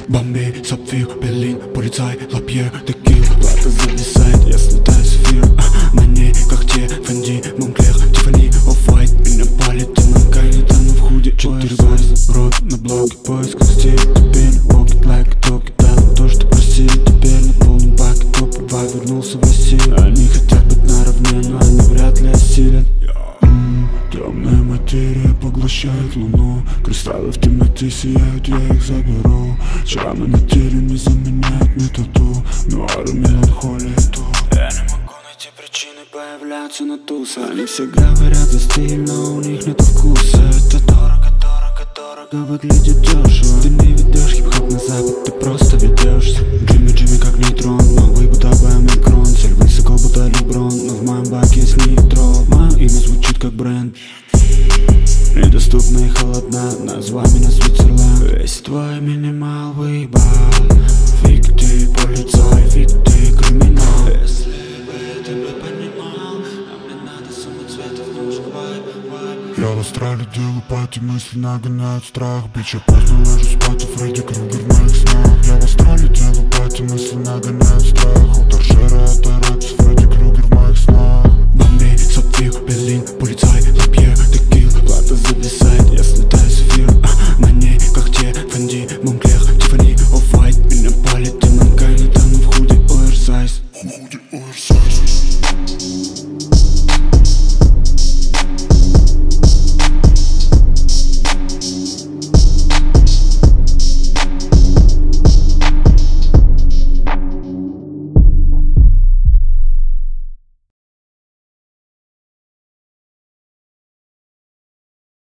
Бомбей, Сапфир, Берлин, Polizei, Lapierre, Tequila. Плата зависает, я слетаю с эфира. На ней Cartier, Fendi, Moncler, Tiffany, Off-White. Меня палит темно, кайнет, она в худе. 4 базы, рот на блоке, поиск стиль. Теперь walk it like a talk it down. То, что просили, теперь на полном баке. Топ-2 вернулся в Россию. Они хотят быть наравне, но они вряд ли осилят. Темная материя поглощает луну. Кристаллы в темноте сияют, я их заберу. Шрамы на теле не заменяют мне тату. Нуар и меланхолия тут. Я не могу найти причины появляться на тусах. Они все говорят за стиль, но у них нет вкуса. Это дорого, дорого, дорого, выглядит дешево. Ты не ведешь хип-хоп на запад, ты просто ведешься. Джимми, Джимми как нейтрон, новый будто омикрон. Цель высоко, будто Леброн, но в моем баке есть нитро. Мое имя звучит как бренд. Недоступна и холодна, назва меня Свитзерленд. Весь твой минимал выебал. Фиг ты, полицай, фиг ты, криминал. Если бы ты бы понимал, а мне надо самоцветов, нужен вайб. Я в Австралии делаю пати, мысли нагоняют страх. Бич, я поздно ложусь спать, а Фредди Крюгер в моих снах. Я в Австралии делаю пати, мысли нагоняют страх. У торшера это рэпс, Фредди Крюгер в моих снах. Бомбей, Сапфир, Берлин, Polizei.